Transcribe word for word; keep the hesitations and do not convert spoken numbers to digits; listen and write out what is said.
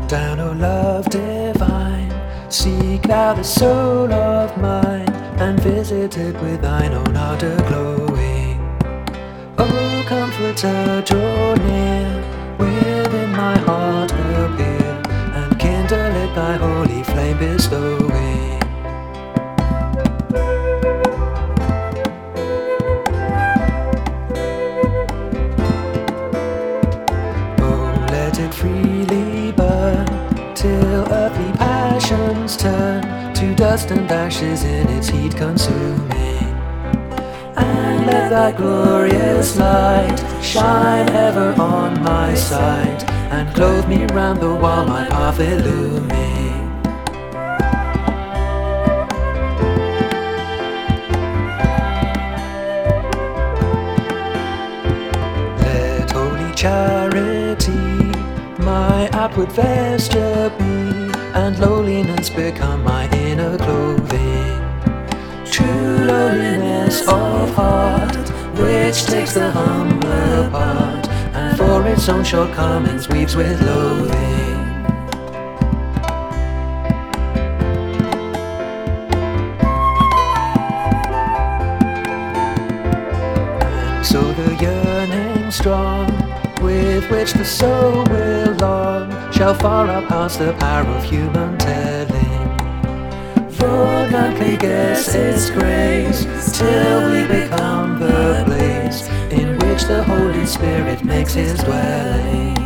down, O love divine, seek thou the soul of mine, and visit it with thine own ardor glowing. O Comforter, draw near, within my heart appear, and kindle it thy holy flame bestowing. Oh, let it freely burn, till earthly passions turn to dust and ashes in its heat consuming. And let thy glorious light shine ever on my sight, and clothe me round the while my path illumine. Let holy charity my outward vesture be, and lowliness become my inner clothing. True lowliness of heart, which takes the humbler part, and for its own shortcomings weeps with loathing. And so the yearning strong, with which the soul will long, shall far outpass the power of human telling. For none can guess its grace, till we become the place in which the Holy Spirit makes his dwelling.